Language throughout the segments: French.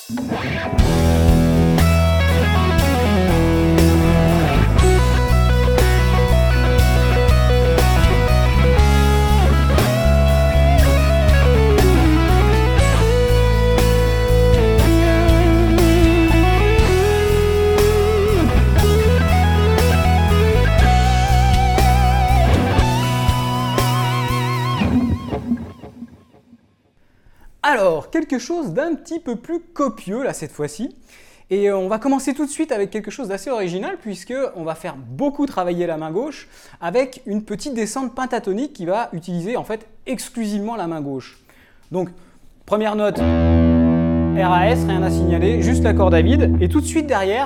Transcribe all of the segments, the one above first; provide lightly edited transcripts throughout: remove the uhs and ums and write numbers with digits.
Alors, quelque chose d'un petit peu plus copieux là cette fois-ci. Et on va commencer tout de suite avec quelque chose d'assez original puisque on va faire beaucoup travailler la main gauche avec une petite descente pentatonique qui va utiliser en fait exclusivement la main gauche. Donc, première note, RAS, rien à signaler, juste l'accord David. Et tout de suite derrière,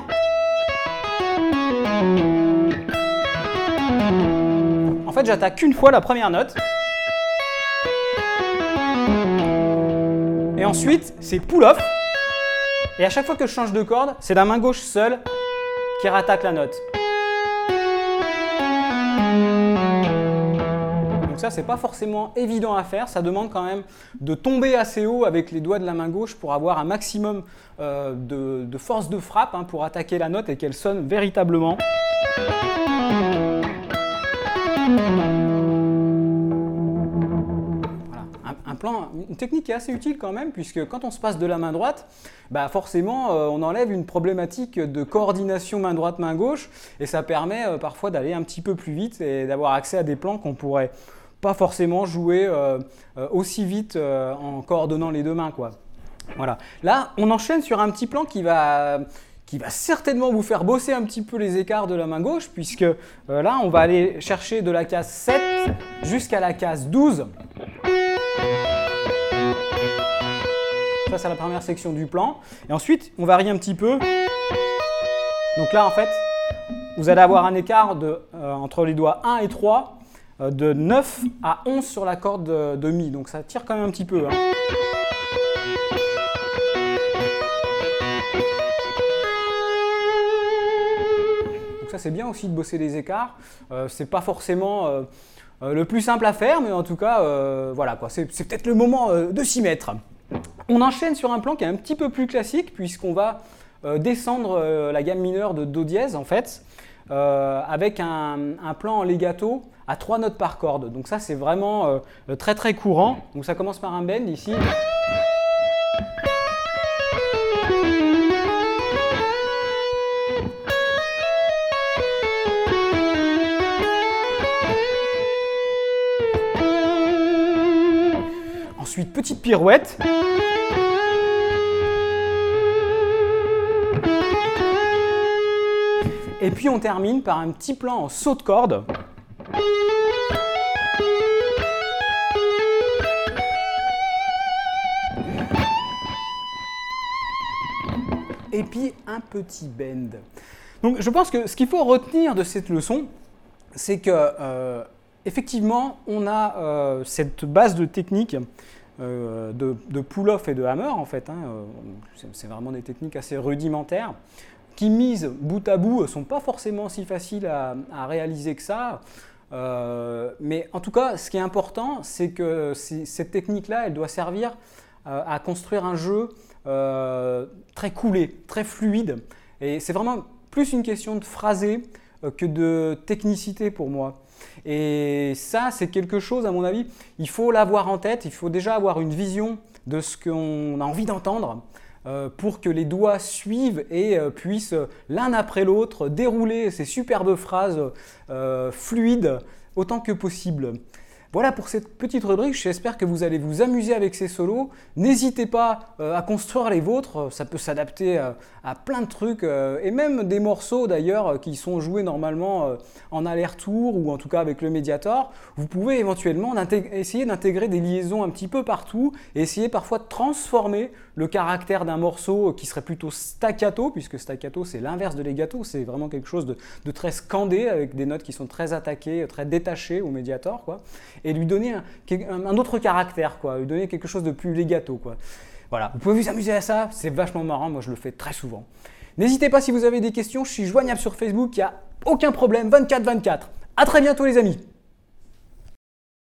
en fait j'attaque qu'une fois la première note. Et ensuite, c'est pull-off. Et à chaque fois que je change de corde, c'est la main gauche seule qui rattaque la note. Donc ça, c'est pas forcément évident à faire. Ça demande quand même de tomber assez haut avec les doigts de la main gauche pour avoir un maximum de force de frappe pour attaquer la note et qu'elle sonne véritablement. Une technique qui est assez utile quand même, puisque quand on se passe de la main droite, forcément on enlève une problématique de coordination main droite, main gauche, et ça permet parfois d'aller un petit peu plus vite et d'avoir accès à des plans qu'on pourrait pas forcément jouer aussi vite en coordonnant les deux mains, quoi. Voilà. Là, on enchaîne sur un petit plan qui va certainement vous faire bosser un petit peu les écarts de la main gauche, puisque là, on va aller chercher de la case 7 jusqu'à la case 12. Ça, c'est la première section du plan. Et ensuite, on varie un petit peu. Donc là, en fait, vous allez avoir un écart entre les doigts 1 et 3 de 9 à 11 sur la corde de Mi. Donc ça tire quand même un petit peu. Donc ça, c'est bien aussi de bosser les écarts. C'est pas forcément le plus simple à faire, mais en tout cas, voilà, quoi. C'est peut-être le moment de s'y mettre. On enchaîne sur un plan qui est un petit peu plus classique puisqu'on va descendre la gamme mineure de Do dièse en fait avec un plan en legato à 3 notes par corde. Donc ça c'est vraiment très très courant. Donc ça commence par un bend ici. Ensuite, petite pirouette. Et puis on termine par un petit plan en saut de corde. Et puis un petit bend. Donc je pense que ce qu'il faut retenir de cette leçon, c'est que effectivement, on a cette base de technique de pull-off et de hammer, en fait. C'est vraiment des techniques assez rudimentaires qui, mises bout à bout, ne sont pas forcément si faciles à réaliser que ça. Mais en tout cas, ce qui est important, c'est que cette technique-là, elle doit servir à construire un jeu très coulé, très fluide. Et c'est vraiment plus une question de phrasé que de technicité pour moi. Et ça, c'est quelque chose, à mon avis, il faut l'avoir en tête, il faut déjà avoir une vision de ce qu'on a envie d'entendre pour que les doigts suivent et puissent l'un après l'autre dérouler ces superbes phrases fluides autant que possible. Voilà pour cette petite rubrique, j'espère que vous allez vous amuser avec ces solos. N'hésitez pas à construire les vôtres, ça peut s'adapter à plein de trucs, et même des morceaux d'ailleurs qui sont joués normalement en aller-retour ou en tout cas avec le Mediator. Vous pouvez éventuellement essayer d'intégrer des liaisons un petit peu partout et essayer parfois de transformer le caractère d'un morceau qui serait plutôt staccato, puisque staccato c'est l'inverse de legato, c'est vraiment quelque chose de très scandé avec des notes qui sont très attaquées, très détachées au Mediator, quoi. Et lui donner un autre caractère, quoi, lui donner quelque chose de plus legato, quoi. Voilà, vous pouvez vous amuser à ça, c'est vachement marrant, moi je le fais très souvent. N'hésitez pas si vous avez des questions, je suis joignable sur Facebook, il n'y a aucun problème, 24/24. À très bientôt les amis.